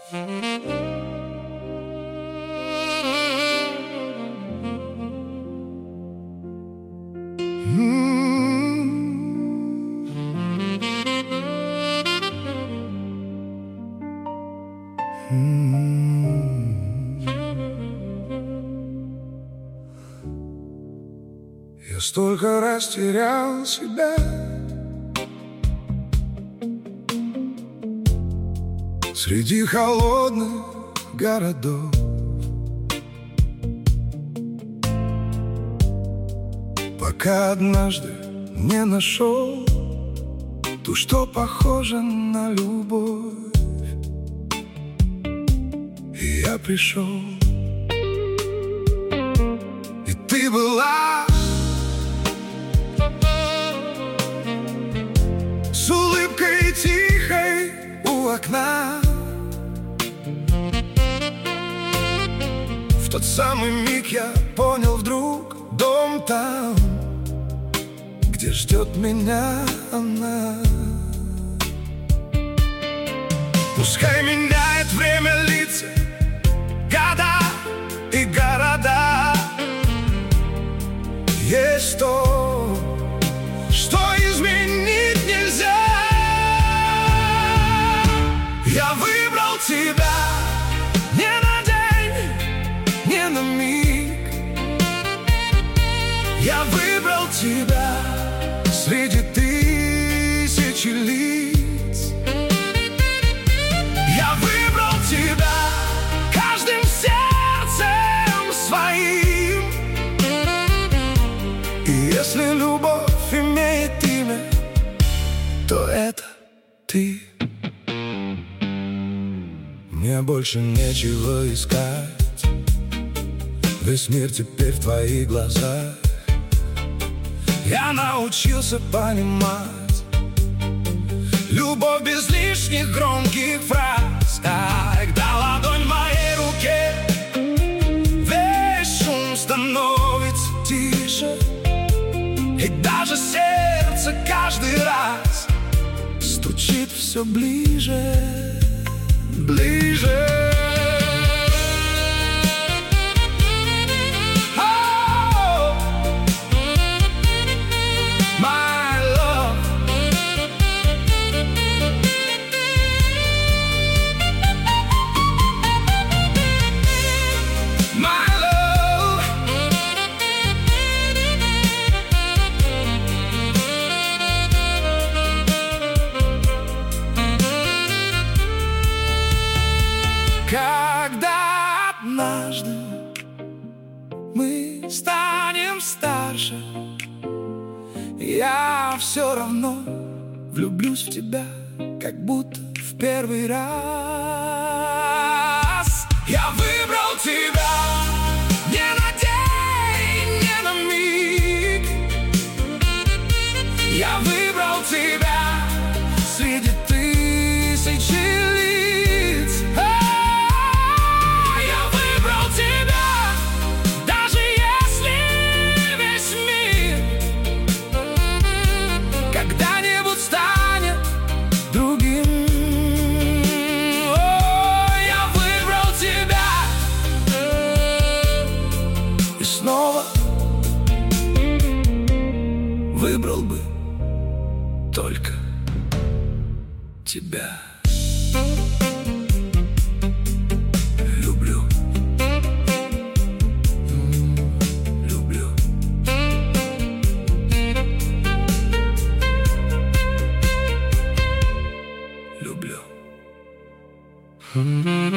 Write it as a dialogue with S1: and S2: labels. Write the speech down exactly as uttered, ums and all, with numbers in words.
S1: Я столько раз терял себя, среди холодных городов, пока однажды не нашел ту, что похожа на любовь. И я пришел, и ты была с улыбкой тихой у окна. В тот самый миг я понял вдруг: дом там, где ждет меня она. Пускай меняет время лица, года и города, есть то, что изменить нельзя. Я выбрал тебя не на день, не на миг. Я выбрал тебя среди тысячи лиц. Я выбрал тебя каждым сердцем своим. И если любовь имеет имя, то это ты. Мне больше нечего искать, весь мир теперь в твоих глазах. Я научился понимать любовь без лишних громких фраз. Когда ладонь в моей руке, весь шум становится тише, и даже сердце каждый раз стучит все ближе, ближе. Когда однажды мы станем старше, я все равно влюблюсь в тебя, как будто в первый раз. Я выбрал тебя не на день, не на миг. Я выбрал тебя среди тысячи лиц. Выбрал бы только тебя. Люблю, люблю. Люблю.